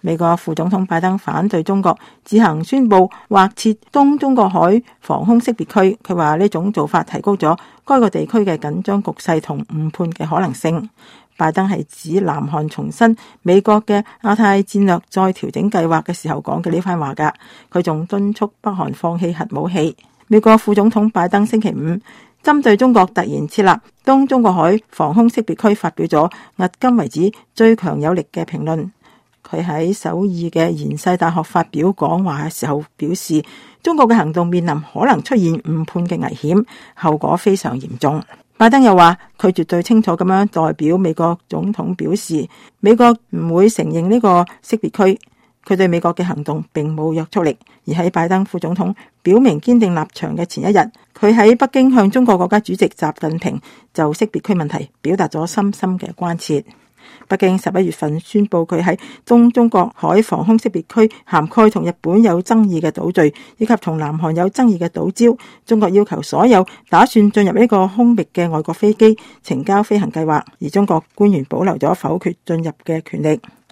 美國副總統拜登反對中國自行宣布劃設東中國海防空識別區，佢話呢種做法提高咗該個地區嘅緊張局勢同誤判嘅可能性。拜登係指南韓重申美國嘅亞太戰略再調整計劃嘅時候講嘅呢番話㗎，佢仲敦促北韓放棄核武器。美國副總統拜登星期五針對中國突然設立東中國海防空識別區發表咗迄今為止最強有力嘅評論。佢喺首爾嘅延世大學發表講話嘅時候表示，中國嘅行動面臨可能出現誤判嘅危險，後果非常嚴重。拜登又話，佢絕對清楚咁樣代表美國總統表示，美國唔會承認呢個識別區，佢對美國嘅行動並冇約束力。而喺拜登副總統表明堅定立場嘅前一日，佢喺北京向中國國家主席習近平就識別區問題表達咗深深嘅關切。北京11月份宣布佢喺東中國海防空識別區涵蓋同日本有爭議嘅島嶼，以及同南韓有爭議嘅島礁。中國要求所有打算進入呢個空域嘅外國飛機呈交飛行計劃，而中國官員保留咗否決進入嘅權力。